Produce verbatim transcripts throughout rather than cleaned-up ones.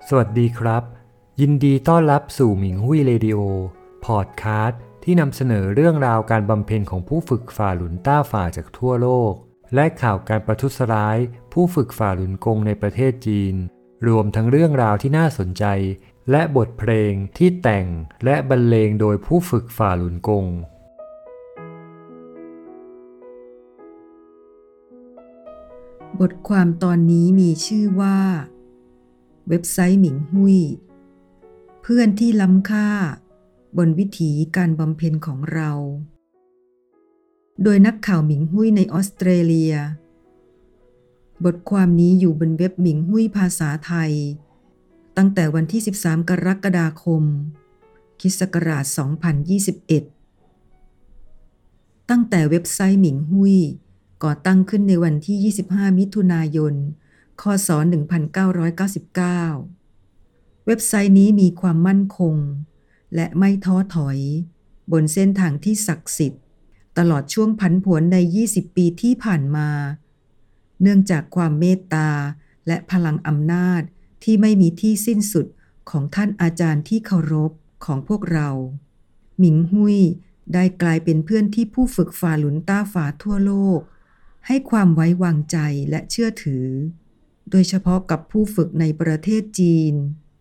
สวัสดีครับยินดีต้อนรับสู่หมิงหุ้ยเรดิโอพอดคาสต์ที่นำเสนอเรื่องราวการบำเพ็ญของผู้ฝึกฝ่าหลุนต้าฝ่าจากทั่วโลกและข่าวการประทุษร้ายผู้ฝึกฝ่าหลุนกงในประเทศจีนรวมทั้งเรื่องราวที่น่าสนใจและบทเพลงที่แต่งและบรรเลงโดยผู้ฝึกฝ่าหลุนกงบทความตอนนี้มีชื่อว่าเว็บไซต์หมิงหุ้ยเพื่อนที่ล้ำค่าบนวิถีการบำเพ็ญของเราโดยนักข่าวหมิงหุ้ยในออสเตรเลียบทความนี้อยู่บนเว็บหมิงหุ้ยภาษาไทยตั้งแต่วันที่สิบสามกรกฎาคมคริสต์ศักราชสองพันยี่สิบเอ็ดตั้งแต่เว็บไซต์หมิงหุ้ยก่อตั้งขึ้นในวันที่ยี่สิบห้ามิถุนายนคศหนึ่งพันเก้าร้อยเก้าสิบเก้าเว็บไซต์นี้มีความมั่นคงและไม่ท้อถอยบนเส้นทางที่ศักดิ์สิทธิ์ตลอดช่วงผันผวนในยี่สิบปีที่ผ่านมาเนื่องจากความเมตตาและพลังอำนาจที่ไม่มีที่สิ้นสุดของท่านอาจารย์ที่เคารพของพวกเราหมิงหุ้ยได้กลายเป็นเพื่อนที่ผู้ฝึกฝ่าหลุนต้าฝ่าทั่วโลกให้ความไว้วางใจและเชื่อถือโดยเฉพาะกับผู้ฝึกในประเทศจีน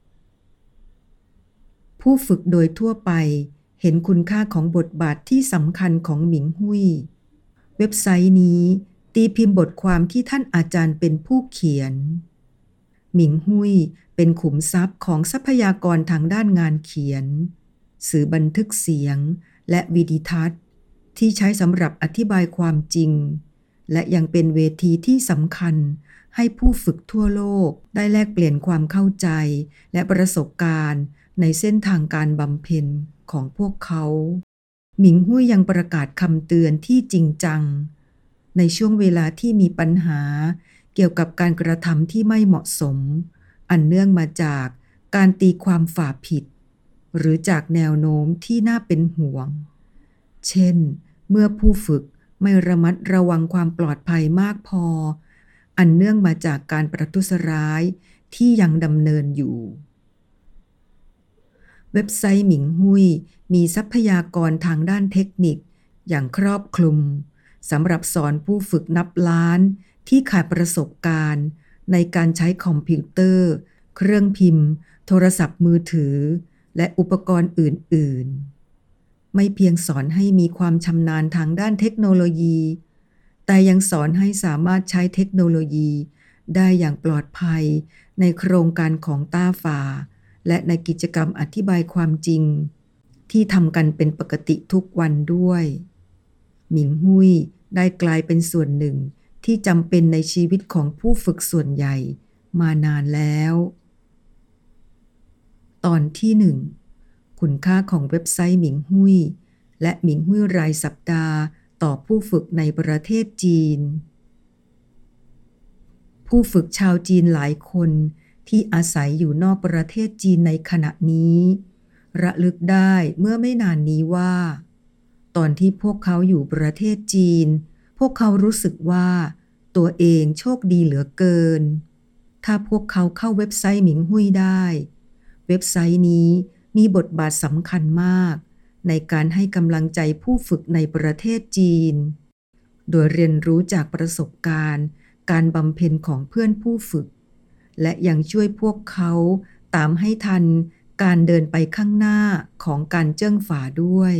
ผู้ฝึกโดยทั่วไปเห็นคุณค่าของบทบาทที่สำคัญของหมิงหุ้ยเว็บไซต์นี้ตีพิมพ์บทความที่ท่านอาจารย์เป็นผู้เขียนหมิงหุ้ยเป็นขุมทรัพย์ของทรัพยากรทางด้านงานเขียนสื่อบันทึกเสียงและวิดีทัศน์ที่ใช้สำหรับอธิบายความจริงและยังเป็นเวทีที่สำคัญให้ผู้ฝึกทั่วโลกได้แลกเปลี่ยนความเข้าใจและประสบการณ์ในเส้นทางการบำเพ็ญของพวกเขาหมิงหุ้ยยังประกาศคำเตือนที่จริงจังในช่วงเวลาที่มีปัญหาเกี่ยวกับการกระทำที่ไม่เหมาะสมอันเนื่องมาจากการตีความฝ่าผิดหรือจากแนวโน้มที่น่าเป็นห่วงเช่นเมื่อผู้ฝึกไม่ระมัดระวังความปลอดภัยมากพออันเนื่องมาจากการประทุษร้ายที่ยังดำเนินอยู่เว็บไซต์หมิงหุ้ยมีทรัพยากรทางด้านเทคนิคอย่างครอบคลุมสำหรับสอนผู้ฝึกนับล้านที่ขาดประสบการณ์ในการใช้คอมพิวเตอร์เครื่องพิมพ์โทรศัพท์มือถือและอุปกรณ์อื่นๆไม่เพียงสอนให้มีความชำนาญทางด้านเทคโนโลยีแต่ยังสอนให้สามารถใช้เทคโนโลยีได้อย่างปลอดภัยในโครงการของต้าฝ่าและในกิจกรรมอธิบายความจริงที่ทำกันเป็นปกติทุกวันด้วยหมิงหุ้ยได้กลายเป็นส่วนหนึ่งที่จำเป็นในชีวิตของผู้ฝึกส่วนใหญ่มานานแล้วตอนที่หนึ่งคุณค่าของเว็บไซต์หมิงหุ้ยและหมิงหุ้ยรายสัปดาห์ต่อผู้ฝึกในประเทศจีนผู้ฝึกชาวจีนหลายคนที่อาศัยอยู่นอกประเทศจีนในขณะนี้ระลึกได้เมื่อไม่นานนี้ว่าตอนที่พวกเขาอยู่ประเทศจีนพวกเขารู้สึกว่าตัวเองโชคดีเหลือเกินถ้าพวกเขาเข้าเว็บไซต์หมิงหุ้ยได้เว็บไซต์นี้มีบทบาทสำคัญมากในการให้กำลังใจผู้ฝึกในประเทศจีนโดยเรียนรู้จากประสบการณ์การบำเพ็ญของเพื่อนผู้ฝึกและยังช่วยพวกเขาตามให้ทันการเดินไปข้างหน้าของการเจิ้งฝาด้วย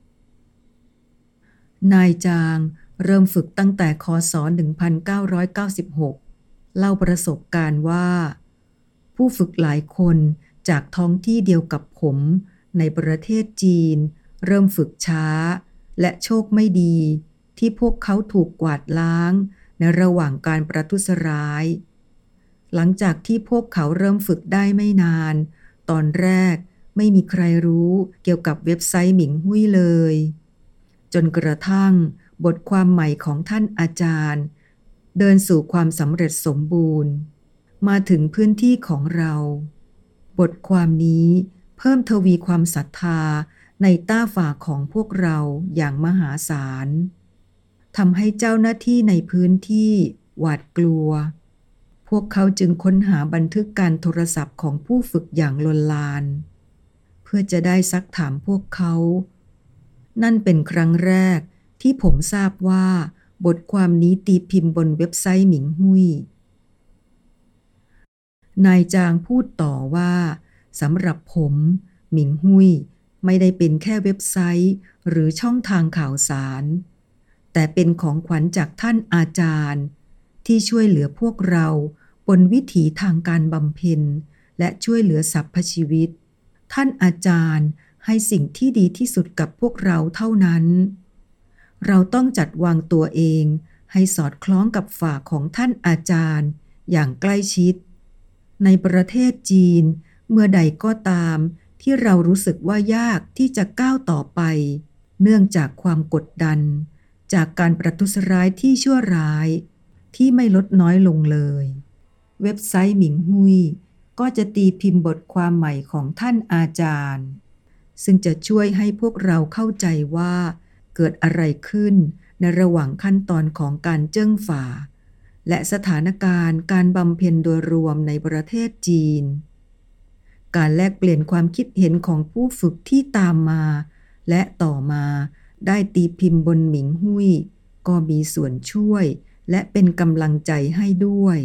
นายจางเริ่มฝึกตั้งแต่คศหนึ่งพันเก้าร้อยเก้าสิบหกเล่าประสบการณ์ว่าผู้ฝึกหลายคนจากท้องที่เดียวกับผมในประเทศจีนเริ่มฝึกช้าและโชคไม่ดีที่พวกเขาถูกกวาดล้างในระหว่างการประทุษร้ายหลังจากที่พวกเขาเริ่มฝึกได้ไม่นานตอนแรกไม่มีใครรู้เกี่ยวกับเว็บไซต์หมิงหุ้ยเลยจนกระทั่งบทความใหม่ของท่านอาจารย์เดินสู่ความสำเร็จสมบูรณ์มาถึงพื้นที่ของเราบทความนี้เพิ่มทวีความศรัทธาในต้าฝ่าของพวกเราอย่างมหาศาลทำให้เจ้าหน้าที่ในพื้นที่หวาดกลัวพวกเขาจึงค้นหาบันทึกการโทรศัพท์ของผู้ฝึกอย่างลนลานเพื่อจะได้ซักถามพวกเขานั่นเป็นครั้งแรกที่ผมทราบว่าบทความนี้ตีพิมพ์บนเว็บไซต์หมิงหุยนายจางพูดต่อว่าสำหรับผมหมิงหุยไม่ได้เป็นแค่เว็บไซต์หรือช่องทางข่าวสารแต่เป็นของขวัญจากท่านอาจารย์ที่ช่วยเหลือพวกเราบนวิถีทางการบำเพ็ญและช่วยเหลือสรรพชีวิตท่านอาจารย์ให้สิ่งที่ดีที่สุดกับพวกเราเท่านั้นเราต้องจัดวางตัวเองให้สอดคล้องกับฝ่าของท่านอาจารย์อย่างใกล้ชิดในประเทศจีนเมื่อใดก็ตามที่เรารู้สึกว่ายากที่จะก้าวต่อไปเนื่องจากความกดดันจากการประทุษร้ายที่ชั่วร้ายที่ไม่ลดน้อยลงเลยเว็บไซต์หมิงหุยก็จะตีพิมพ์บทความใหม่ของท่านอาจารย์ซึ่งจะช่วยให้พวกเราเข้าใจว่าเกิดอะไรขึ้นในระหว่างขั้นตอนของการเจิ้งฝ่าและสถานการณ์การบำเพ็ญโดยรวมในประเทศจีนการแลกเปลี่ยนความคิดเห็นของผู้ฝึกที่ตามมาและต่อมาได้ตีพิมพ์บนหมิงหุยก็มีส่วนช่วยและเป็นกำลังใจให้ด้วย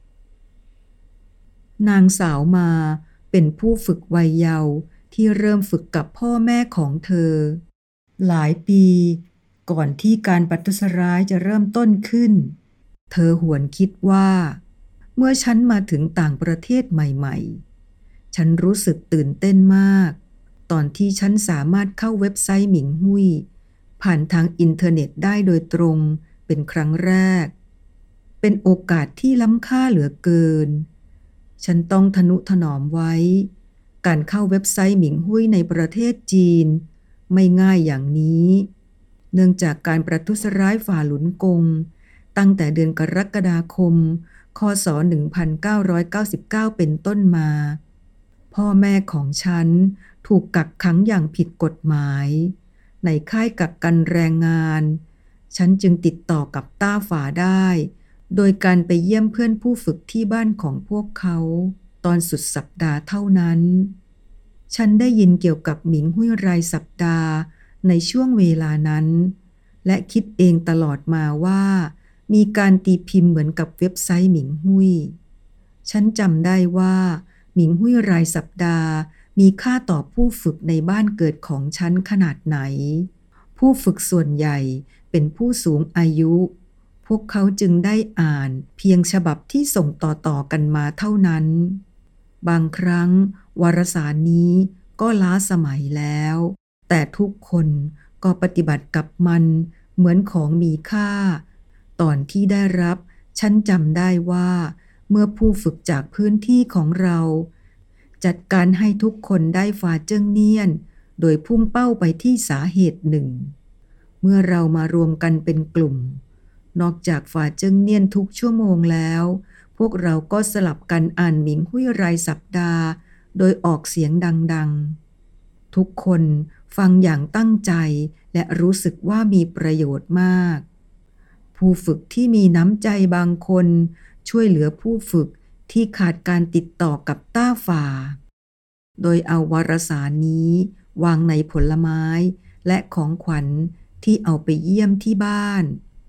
นางสาวมาเป็นผู้ฝึกวัยเยาว์ที่เริ่มฝึกกับพ่อแม่ของเธอหลายปีก่อนที่การประทุษร้ายจะเริ่มต้นขึ้นเธอหวนคิดว่าเมื่อฉันมาถึงต่างประเทศใหม่ๆฉันรู้สึกตื่นเต้นมากตอนที่ฉันสามารถเข้าเว็บไซต์หมิงหุยผ่านทางอินเทอร์เน็ตได้โดยตรงเป็นครั้งแรกเป็นโอกาสที่ล้ำค่าเหลือเกินฉันต้องทนุถนอมไว้การเข้าเว็บไซต์หมิงหุยในประเทศจีนไม่ง่ายอย่างนี้เนื่องจากการประทุษร้ายฝ่าหลุนกงตั้งแต่เดือนกรกฎาคมค.ศ. หนึ่งพันเก้าร้อยเก้าสิบเก้าเป็นต้นมาพ่อแม่ของฉันถูกกักขังอย่างผิดกฎหมายในค่ายกักกันแรงงานฉันจึงติดต่อกับต้าฝ่าได้โดยการไปเยี่ยมเพื่อนผู้ฝึกที่บ้านของพวกเขาตอนสุดสัปดาห์เท่านั้นฉันได้ยินเกี่ยวกับหมิงหุยรายสัปดาห์ในช่วงเวลานั้นและคิดเองตลอดมาว่ามีการตีพิมพ์เหมือนกับเว็บไซต์หมิงหุยฉันจำได้ว่าหมิงหุยรายสัปดาห์มีค่าต่อผู้ฝึกในบ้านเกิดของฉันขนาดไหนผู้ฝึกส่วนใหญ่เป็นผู้สูงอายุพวกเขาจึงได้อ่านเพียงฉบับที่ส่งต่อๆกันมาเท่านั้นบางครั้งวารสารนี้ก็ล้าสมัยแล้วแต่ทุกคนก็ปฏิบัติกับมันเหมือนของมีค่าตอนที่ได้รับฉันจำได้ว่าเมื่อผู้ฝึกจากพื้นที่ของเราจัดการให้ทุกคนได้ฝ่าเจิ้งเนียนโดยพุ่งเป้าไปที่สาเหตุหนึ่งเมื่อเรามารวมกันเป็นกลุ่มนอกจากฝ่าเจิ้งเนียนทุกชั่วโมงแล้วพวกเราก็สลับกันอ่านหมิงหุยรายสัปดาห์โดยออกเสียงดังๆทุกคนฟังอย่างตั้งใจและรู้สึกว่ามีประโยชน์มากผู้ฝึกที่มีน้ำใจบางคนช่วยเหลือผู้ฝึกที่ขาดการติดต่อกับต้าฝ่าโดยเอาวารสารนี้วางในผลไม้และของขวัญที่เอาไปเยี่ยมที่บ้าน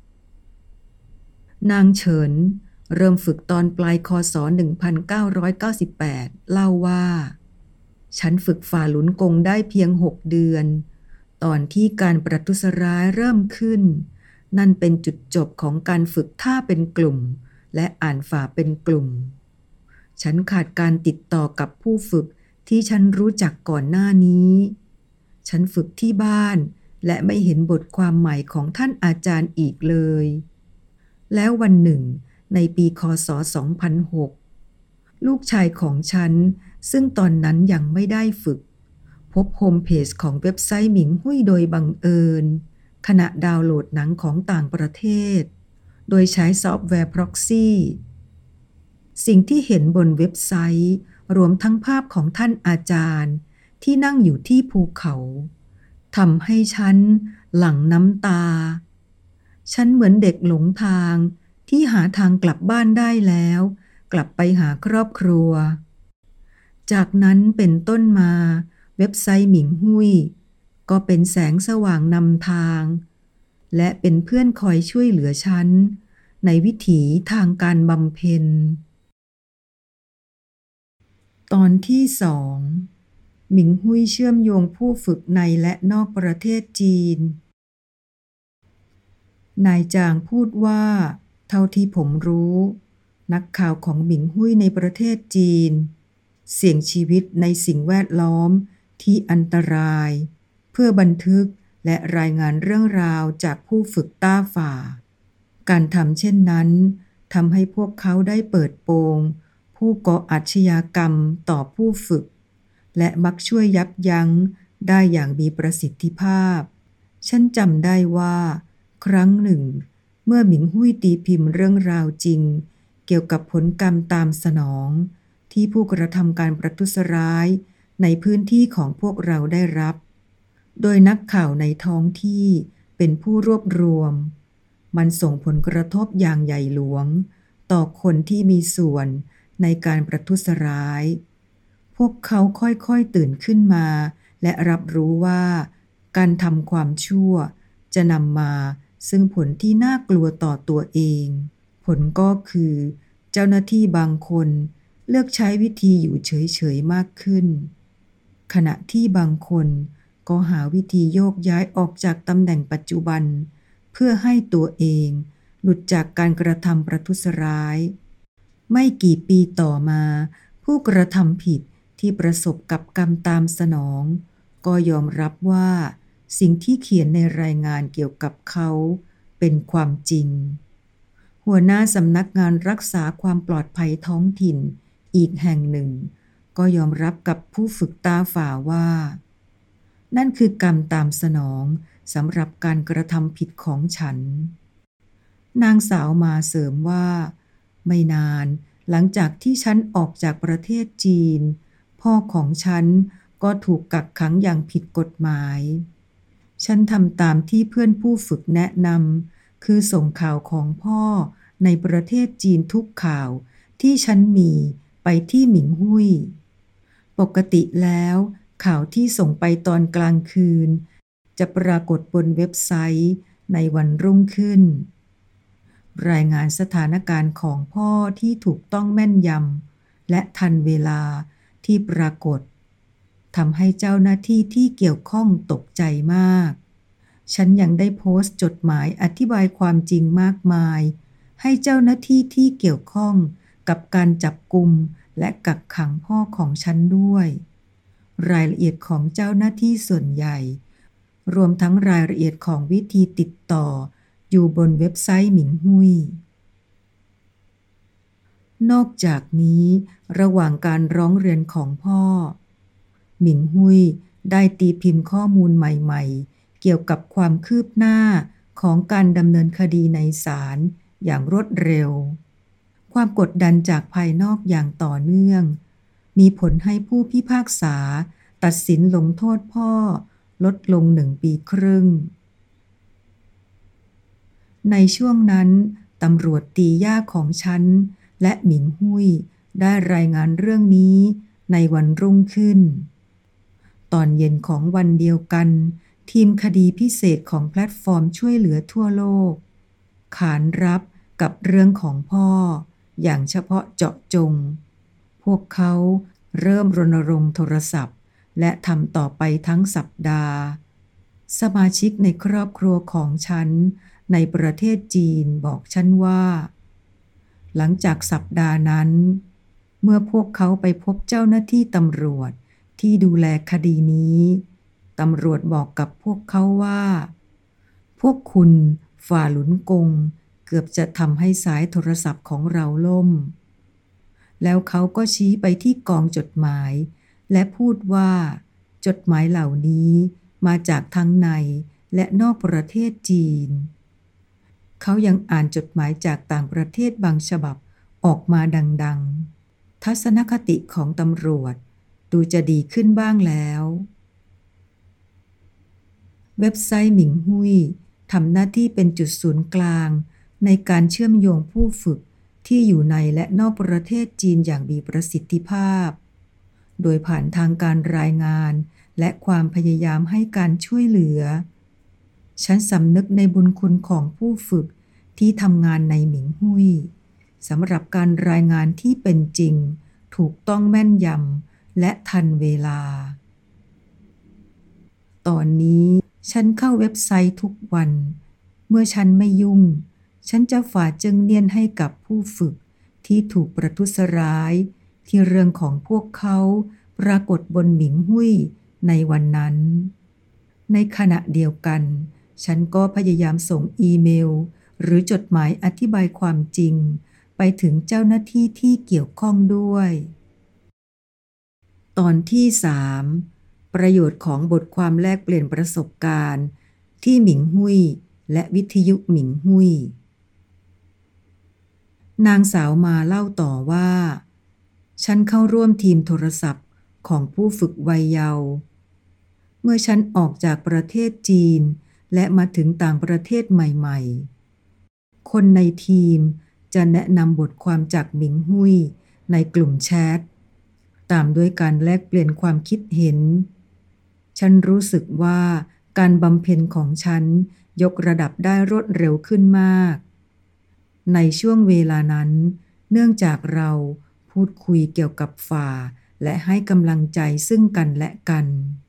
นางเฉินเริ่มฝึกตอนปลายค.ศ. หนึ่งพันเก้าร้อยเก้าสิบแปดเล่าว่าฉันฝึกฝ่าหลุนกงได้เพียงหกเดือนตอนที่การประทุษร้ายเริ่มขึ้นนั่นเป็นจุดจบของการฝึกท่าเป็นกลุ่มและอ่านฝ่าเป็นกลุ่มฉันขาดการติดต่อกับผู้ฝึกที่ฉันรู้จักก่อนหน้านี้ฉันฝึกที่บ้านและไม่เห็นบทความใหม่ของท่านอาจารย์อีกเลยแล้ววันหนึ่งในปีค.ศ. สองพันหกลูกชายของฉันซึ่งตอนนั้นยังไม่ได้ฝึกพบโฮมเพจของเว็บไซต์หมิงหุยโดยบังเอิญขณะดาวน์โหลดหนังของต่างประเทศโดยใช้ซอฟต์แวร์ Proxy สิ่งที่เห็นบนเว็บไซต์รวมทั้งภาพของท่านอาจารย์ที่นั่งอยู่ที่ภูเขาทำให้ฉันหลั่งน้ำตาฉันเหมือนเด็กหลงทางที่หาทางกลับบ้านได้แล้วกลับไปหาครอบครัวจากนั้นเป็นต้นมาเว็บไซต์หมิงหุ้ยก็เป็นแสงสว่างนำทางและเป็นเพื่อนคอยช่วยเหลือฉันในวิถีทางการบำเพ็ญตอนที่สองหมิงหุ้ยเชื่อมโยงผู้ฝึกในและนอกประเทศจีนนายจางพูดว่าเท่าที่ผมรู้นักข่าวของหมิงหุ้ยในประเทศจีนเสี่ยงชีวิตในสิ่งแวดล้อมที่อันตรายเพื่อบันทึกและรายงานเรื่องราวจากผู้ฝึกต้าฝ่าการทำเช่นนั้นทำให้พวกเขาได้เปิดโปงผู้ก่ออาชญากรรมต่อผู้ฝึกและมักช่วยยับยั้งได้อย่างมีประสิทธิภาพฉันจำได้ว่าครั้งหนึ่งเมื่อหมิงหุ้ยตีพิมพ์เรื่องราวจริงเกี่ยวกับผลกรรมตามสนองที่ผู้กระทำการประทุษร้ายในพื้นที่ของพวกเราได้รับโดยนักข่าวในท้องที่เป็นผู้รวบรวมมันส่งผลกระทบอย่างใหญ่หลวงต่อคนที่มีส่วนในการประทุษร้ายพวกเขาค่อยๆตื่นขึ้นมาและรับรู้ว่าการทำความชั่วจะนำมาซึ่งผลที่น่ากลัวต่อตัวเองผลก็คือเจ้าหน้าที่บางคนเลือกใช้วิธีอยู่เฉยๆมากขึ้นขณะที่บางคนก็หาวิธีโยกย้ายออกจากตำแหน่งปัจจุบันเพื่อให้ตัวเองหลุดจากการกระทำประทุษร้ายไม่กี่ปีต่อมาผู้กระทำผิดที่ประสบกับกรรมตามสนองก็ยอมรับว่าสิ่งที่เขียนในรายงานเกี่ยวกับเขาเป็นความจริงหัวหน้าสำนักงานรักษาความปลอดภัยท้องถิ่นอีกแห่งหนึ่งก็ยอมรับกับผู้ฝึกตาฝ่าว่านั่นคือกรรมตามสนองสำหรับการกระทำผิดของฉันนางสาวมาเสริมว่าไม่นานหลังจากที่ฉันออกจากประเทศจีนพ่อของฉันก็ถูกกักขังอย่างผิดกฎหมายฉันทำตามที่เพื่อนผู้ฝึกแนะนำคือส่งข่าวของพ่อในประเทศจีนทุกข่าวที่ฉันมีไปที่หมิงหุ้ยปกติแล้วข่าวที่ส่งไปตอนกลางคืนจะปรากฏบนเว็บไซต์ในวันรุ่งขึ้นรายงานสถานการณ์ของพ่อที่ถูกต้องแม่นยำและทันเวลาที่ปรากฏทำให้เจ้าหน้าที่ที่เกี่ยวข้องตกใจมากฉันยังได้โพสต์จดหมายอธิบายความจริงมากมายให้เจ้าหน้าที่ที่เกี่ยวข้องกับการจับกุมและกักขังพ่อของฉันด้วยรายละเอียดของเจ้าหน้าที่ส่วนใหญ่รวมทั้งรายละเอียดของวิธีติดต่ออยู่บนเว็บไซต์หมิงหุ้ยนอกจากนี้ระหว่างการร้องเรียนของพ่อหมิงหุ้ยได้ตีพิมพ์ข้อมูลใหม่ๆเกี่ยวกับความคืบหน้าของการดำเนินคดีในศาลอย่างรวดเร็วความกดดันจากภายนอกอย่างต่อเนื่องมีผลให้ผู้พิพากษาตัดสินลงโทษพ่อลดลงหนึ่งปีครึ่งในช่วงนั้นตำรวจตีย่าของฉันและหมิงหุ้ยได้รายงานเรื่องนี้ในวันรุ่งขึ้นตอนเย็นของวันเดียวกันทีมคดีพิเศษของแพลตฟอร์มช่วยเหลือทั่วโลกขานรับกับเรื่องของพ่ออย่างเฉพาะเจาะจงพวกเขาเริ่มรณรงค์โทรศัพท์และทำต่อไปทั้งสัปดาห์สมาชิกในครอบครัวของฉันในประเทศจีนบอกฉันว่าหลังจากสัปดาห์นั้นเมื่อพวกเขาไปพบเจ้าหน้าที่ตำรวจที่ดูแลคดีนี้ตำรวจบอกกับพวกเขาว่าพวกคุณฝ่าหลุนกงเกือบจะทำให้สายโทรศัพท์ของเราล่มแล้วเขาก็ชี้ไปที่กองจดหมายและพูดว่าจดหมายเหล่านี้มาจากทั้งในและนอกประเทศจีนเขายังอ่านจดหมายจากต่างประเทศบางฉบับออกมาดังๆทัศนคติของตำรวจดูจะดีขึ้นบ้างแล้วเว็บไซต์หมิงหุ้ยทำหน้าที่เป็นจุดศูนย์กลางในการเชื่อมโยงผู้ฝึกที่อยู่ในและนอกประเทศจีนอย่างมีประสิทธิภาพโดยผ่านทางการรายงานและความพยายามให้การช่วยเหลือฉันสำนึกในบุญคุณของผู้ฝึกที่ทำงานในหมิงหุ้ยสำหรับการรายงานที่เป็นจริงถูกต้องแม่นยำและทันเวลาตอนนี้ฉันเข้าเว็บไซต์ทุกวันเมื่อฉันไม่ยุ่งฉันจะฝากจึงเนียนให้กับผู้ฝึกที่ถูกประทุษร้ายที่เรื่องของพวกเขาปรากฏบนหมิงหุ้ยในวันนั้นในขณะเดียวกันฉันก็พยายามส่งอีเมลหรือจดหมายอธิบายความจริงไปถึงเจ้าหน้าที่ที่เกี่ยวข้องด้วยตอนที่สามประโยชน์ของบทความแลกเปลี่ยนประสบการณ์ที่หมิงหุ้ยและวิทยุหมิงหุ้ยนางสาวมาเล่าต่อว่าฉันเข้าร่วมทีมโทรศัพท์ของผู้ฝึกวัยเยาว์เมื่อฉันออกจากประเทศจีนและมาถึงต่างประเทศใหม่ๆคนในทีมจะแนะนำบทความจากหมิงหุ้ยในกลุ่มแชทตามด้วยการแลกเปลี่ยนความคิดเห็นฉันรู้สึกว่าการบำเพ็ญของฉันยกระดับได้รวดเร็วขึ้นมากในช่วงเวลานั้นเนื่องจากเราพูดคุยเกี่ยวกับฝ่าและให้กำลังใจซึ่งกันและกัน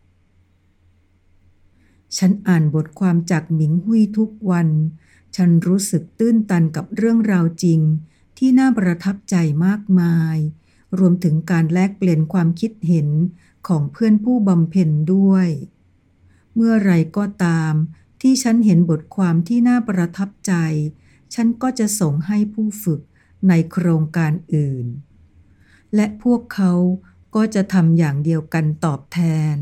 ฉันอ่านบทความจากหมิงหุ้ยทุกวันฉันรู้สึกตื้นตันกับเรื่องราวจริงที่น่าประทับใจมากมายรวมถึงการแลกเปลี่ยนความคิดเห็นของเพื่อนผู้บำเพ็ญด้วยเมื่อไรก็ตามที่ฉันเห็นบทความที่น่าประทับใจฉันก็จะส่งให้ผู้ฝึกในโครงการอื่นและพวกเขาก็จะทำอย่างเดียวกันตอบแทน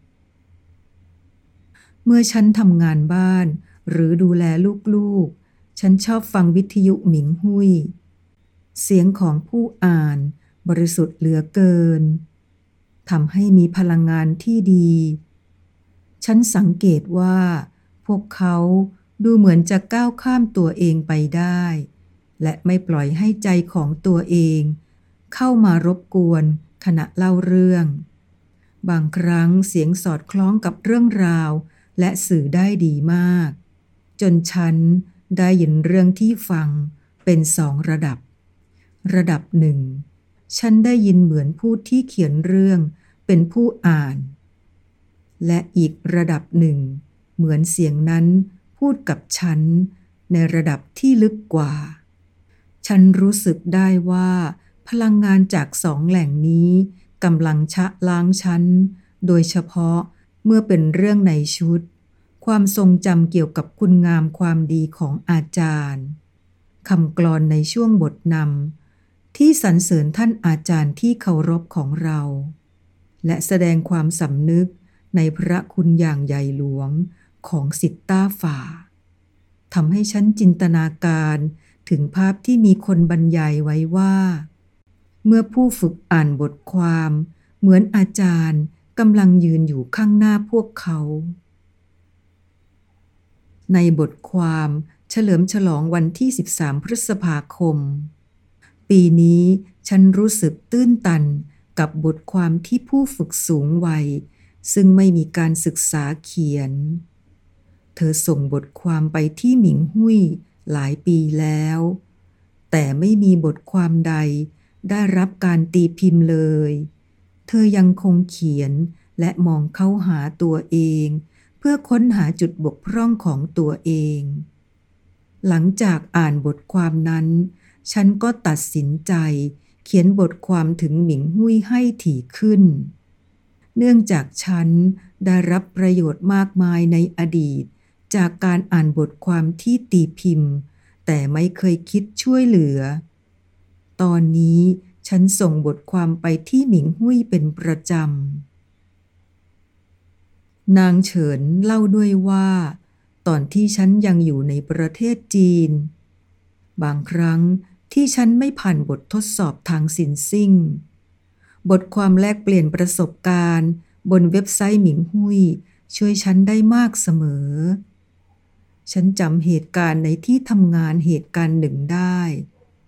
เมื่อฉันทำงานบ้านหรือดูแลลูกๆฉันชอบฟังวิทยุหมิงหุ้ยเสียงของผู้อ่านบริสุทธิ์เหลือเกินทำให้มีพลังงานที่ดีฉันสังเกตว่าพวกเขาดูเหมือนจะก้าวข้ามตัวเองไปได้และไม่ปล่อยให้ใจของตัวเองเข้ามารบกวนขณะเล่าเรื่องบางครั้งเสียงสอดคล้องกับเรื่องราวและสื่อได้ดีมากจนฉันได้ยินเรื่องที่ฟังเป็นสองระดับระดับหนึ่งฉันได้ยินเหมือนผู้ที่เขียนเรื่องเป็นผู้อ่านและอีกระดับหนึ่งเหมือนเสียงนั้นพูดกับฉันในระดับที่ลึกกว่าฉันรู้สึกได้ว่าพลังงานจากสองแหล่งนี้กำลังชะล้างฉันโดยเฉพาะเมื่อเป็นเรื่องในชุดความทรงจำเกี่ยวกับคุณงามความดีของอาจารย์คำกลอนในช่วงบทนำที่สรรเสริญท่านอาจารย์ที่เคารพของเราและแสดงความสำนึกในพระคุณอย่างใหญ่หลวงของศิษย์ต้าฝ่าทำให้ฉันจินตนาการถึงภาพที่มีคนบรรยายไว้ว่าเมื่อผู้ฝึกอ่านบทความเหมือนอาจารย์กำลังยืนอยู่ข้างหน้าพวกเขาในบทความเฉลิมฉลองวันที่สิบสามพฤษภาคมปีนี้ฉันรู้สึกตื้นตันกับบทความที่ผู้ฝึกสูงวัยซึ่งไม่มีการศึกษาเขียนเธอส่งบทความไปที่หมิงหุ้ยหลายปีแล้วแต่ไม่มีบทความใดได้รับการตีพิมพ์เลยเธอยังคงเขียนและมองเข้าหาตัวเองเพื่อค้นหาจุดบกพร่องของตัวเองหลังจากอ่านบทความนั้นฉันก็ตัดสินใจเขียนบทความถึงหมิงหุ้ยให้ถี่ขึ้นเนื่องจากฉันได้รับประโยชน์มากมายในอดีตจากการอ่านบทความที่ตีพิมพ์แต่ไม่เคยคิดช่วยเหลือตอนนี้ฉันส่งบทความไปที่หมิงหุ้ยเป็นประจำนางเฉินเล่าด้วยว่าตอนที่ฉันยังอยู่ในประเทศจีนบางครั้งที่ฉันไม่ผ่านบททดสอบทางสินซิ่งบทความแลกเปลี่ยนประสบการณ์บนเว็บไซต์หมิงหุ้ยช่วยฉันได้มากเสมอฉันจำเหตุการณ์ในที่ทำงานเหตุการณ์หนึ่งได้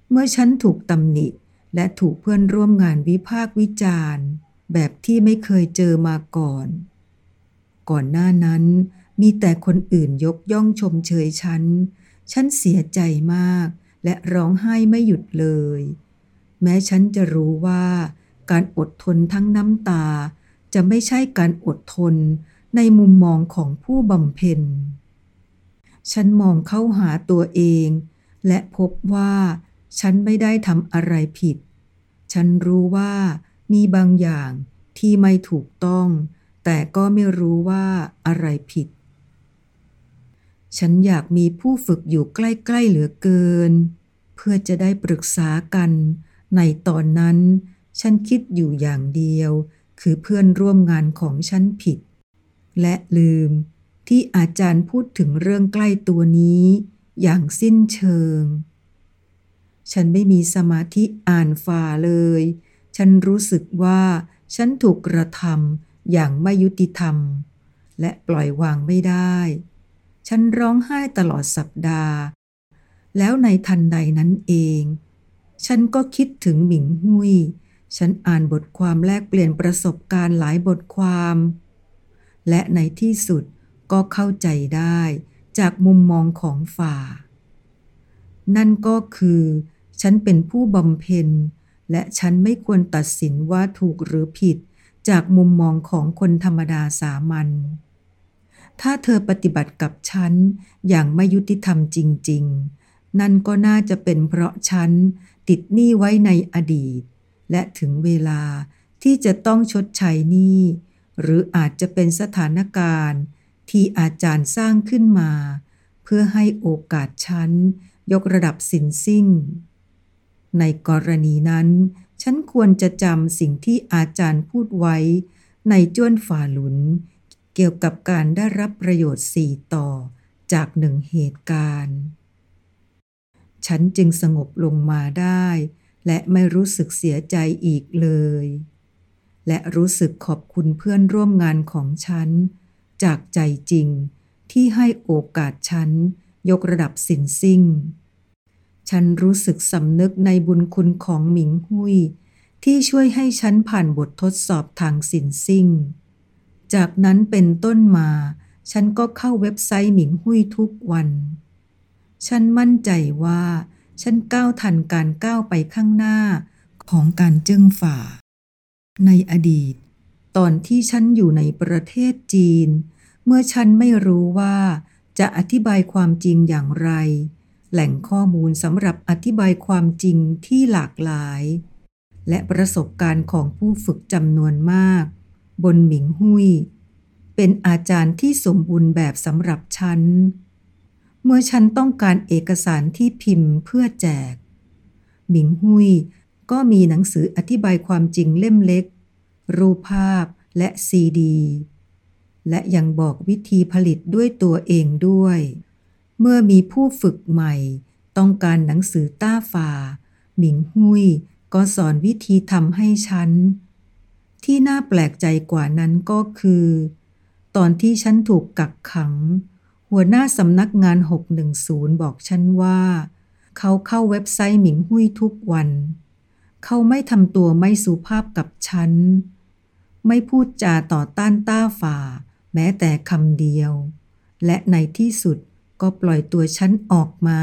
เมื่อฉันถูกตำหนิและถูกเพื่อนร่วมงานวิพากษ์วิจารณ์แบบที่ไม่เคยเจอมาก่อนก่อนหน้านั้นมีแต่คนอื่นยกย่องชมเชยฉันฉันเสียใจมากและร้องไห้ไม่หยุดเลยแม้ฉันจะรู้ว่าการอดทนทั้งน้ำตาจะไม่ใช่การอดทนในมุมมองของผู้บำเพ็ญฉันมองเข้าหาตัวเองและพบว่าฉันไม่ได้ทำอะไรผิดฉันรู้ว่ามีบางอย่างที่ไม่ถูกต้องแต่ก็ไม่รู้ว่าอะไรผิดฉันอยากมีผู้ฝึกอยู่ใกล้ๆเหลือเกินเพื่อจะได้ปรึกษากันในตอนนั้นฉันคิดอยู่อย่างเดียวคือเพื่อนร่วมงานของฉันผิดและลืมที่อาจารย์พูดถึงเรื่องใกล้ตัวนี้อย่างสิ้นเชิงฉันไม่มีสมาธิอ่านฝ่าเลยฉันรู้สึกว่าฉันถูกกระทำอย่างไม่ยุติธรรมและปล่อยวางไม่ได้ฉันร้องไห้ตลอดสัปดาห์แล้วในทันใดนั้นเองฉันก็คิดถึงหมิงหุ้ยฉันอ่านบทความแลกเปลี่ยนประสบการณ์หลายบทความและในที่สุดก็เข้าใจได้จากมุมมองของฝ่านั่นก็คือฉันเป็นผู้บำเพ็ญและฉันไม่ควรตัดสินว่าถูกหรือผิดจากมุมมองของคนธรรมดาสามัญถ้าเธอปฏิบัติกับฉันอย่างไม่ยุติธรรมจริงๆนั่นก็น่าจะเป็นเพราะฉันติดหนี้ไว้ในอดีตและถึงเวลาที่จะต้องชดใช้หนี้หรืออาจจะเป็นสถานการณ์ที่อาจารย์สร้างขึ้นมาเพื่อให้โอกาสฉันยกระดับสินซิ่งในกรณีนั้นฉันควรจะจำสิ่งที่อาจารย์พูดไว้ในจ้วนฝ่าหลุนเกี่ยวกับการได้รับประโยชน์สี่ต่อจากหนึ่งเหตุการณ์ฉันจึงสงบลงมาได้และไม่รู้สึกเสียใจอีกเลยและรู้สึกขอบคุณเพื่อนร่วมงานของฉันจากใจจริงที่ให้โอกาสฉันยกระดับสินซิ่งฉันรู้สึกสำนึกในบุญคุณของหมิงหุ้ยที่ช่วยให้ฉันผ่านบททดสอบทางสินซิ่งจากนั้นเป็นต้นมาฉันก็เข้าเว็บไซต์หมิงหุ้ยทุกวันฉันมั่นใจว่าฉันก้าวทันการก้าวไปข้างหน้าของการเจิ้งฝ่าในอดีตตอนที่ฉันอยู่ในประเทศจีนเมื่อฉันไม่รู้ว่าจะอธิบายความจริงอย่างไรแหล่งข้อมูลสำหรับอธิบายความจริงที่หลากหลายและประสบการณ์ของผู้ฝึกจำนวนมากบนหมิงหุ้ยเป็นอาจารย์ที่สมบูรณ์แบบสำหรับฉันเมื่อฉันต้องการเอกสารที่พิมพ์เพื่อแจกหมิงหุ้ยก็มีหนังสืออธิบายความจริงเล่มเล็กรูปภาพและซีดีและยังบอกวิธีผลิตด้วยตัวเองด้วยเมื่อมีผู้ฝึกใหม่ต้องการหนังสือต้าฝ่าหมิงหุ้ยก็สอนวิธีทำให้ฉันที่น่าแปลกใจกว่านั้นก็คือตอนที่ฉันถูกกักขังหัวหน้าสำนักงานหกหนึ่งศูนย์บอกฉันว่าเขาเข้าเว็บไซต์หมิงหุ้ยทุกวันเขาไม่ทำตัวไม่สุภาพกับฉันไม่พูดจาต่อต้านต้าฝ่าแม้แต่คำเดียวและในที่สุดก็ปล่อยตัวฉันออกมา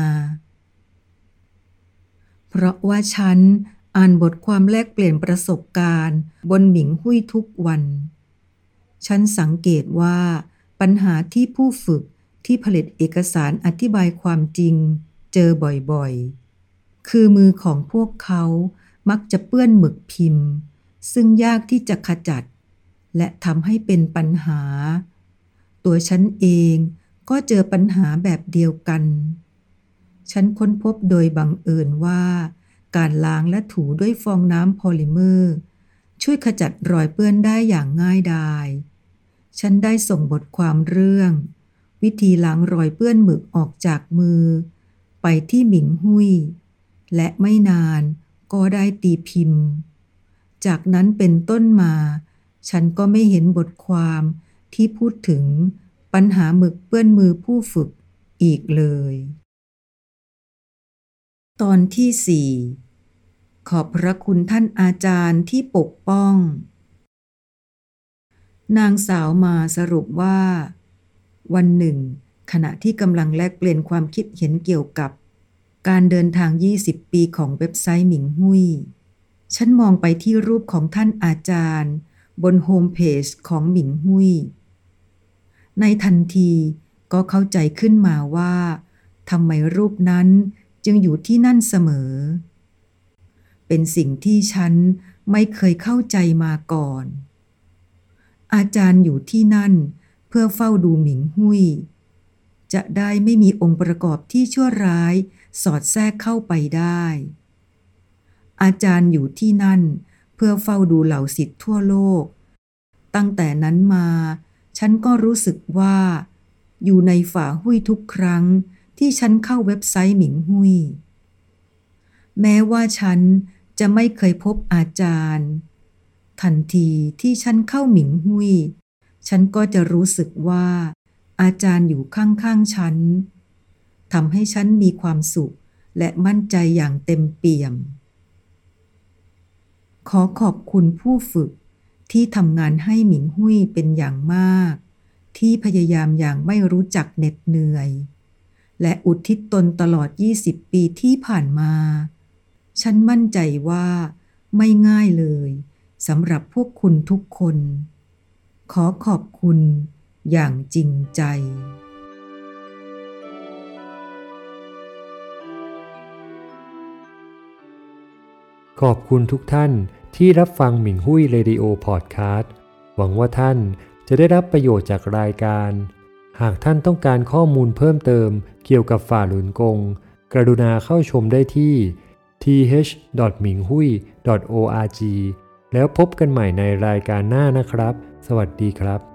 เพราะว่าฉันอ่านบทความแลกเปลี่ยนประสบการณ์บนหมิงหุ้ยทุกวันฉันสังเกตว่าปัญหาที่ผู้ฝึกที่ผลิตเอกสารอธิบายความจริงเจอบ่อยๆคือมือของพวกเขามักจะเปื้อนหมึกพิมพ์ซึ่งยากที่จะขจัดและทำให้เป็นปัญหาตัวฉันเองก็เจอปัญหาแบบเดียวกันฉันค้นพบโดยบังเอิญว่าการล้างและถูด้วยฟองน้ำพอลิเมอร์ช่วยขจัดรอยเปื้อนได้อย่างง่ายดายฉันได้ส่งบทความเรื่องวิธีล้างรอยเปื้อนหมึกออกจากมือไปที่หมิงหุ้ยและไม่นานก็ได้ตีพิมพ์จากนั้นเป็นต้นมาฉันก็ไม่เห็นบทความที่พูดถึงปัญหาหมึกเปื้อนมือผู้ฝึกอีกเลยตอนที่สี่ขอบพระคุณท่านอาจารย์ที่ปกป้องนางสาวมาสรุปว่าวันหนึ่งขณะที่กำลังแลกเปลี่ยนความคิดเห็นเกี่ยวกับการเดินทางยี่สิบปีของเว็บไซต์หมิงหุ้ยฉันมองไปที่รูปของท่านอาจารย์บนโฮมเพจของหมิงหุ้ยในทันทีก็เข้าใจขึ้นมาว่าทำไมรูปนั้นจึงอยู่ที่นั่นเสมอเป็นสิ่งที่ฉันไม่เคยเข้าใจมาก่อนอาจารย์อยู่ที่นั่นเพื่อเฝ้าดูหมิงหุ้ยจะได้ไม่มีองค์ประกอบที่ชั่วร้ายสอดแทรกเข้าไปได้อาจารย์อยู่ที่นั่นเพื่อเฝ้าดูเหล่าศิษย์ทั่วโลกตั้งแต่นั้นมาฉันก็รู้สึกว่าอยู่ในฝาหุ้ยทุกครั้งที่ฉันเข้าเว็บไซต์หมิงหุ้ยแม้ว่าฉันจะไม่เคยพบอาจารย์ทันทีที่ฉันเข้าหมิงหุ้ยฉันก็จะรู้สึกว่าอาจารย์อยู่ข้างๆฉันทำให้ฉันมีความสุขและมั่นใจอย่างเต็มเปี่ยมขอขอบคุณผู้ฝึกที่ทำงานให้หมิงหุ้ยเป็นอย่างมากที่พยายามอย่างไม่รู้จักเหน็ดเหนื่อยและอุทิศตนตลอดยี่สิบปีที่ผ่านมาฉันมั่นใจว่าไม่ง่ายเลยสำหรับพวกคุณทุกคนขอขอบคุณอย่างจริงใจขอบคุณทุกท่านที่รับฟังหมิงหุ้ยเรดิโอพอดคาสต์หวังว่าท่านจะได้รับประโยชน์จากรายการหากท่านต้องการข้อมูลเพิ่มเติมเกี่ยวกับฝ่าหลุนกงกรุณาเข้าชมได้ที่ ที เอช ดอท มิงหุ้ย ดอท โอ อาร์ จี แล้วพบกันใหม่ในรายการหน้านะครับสวัสดีครับ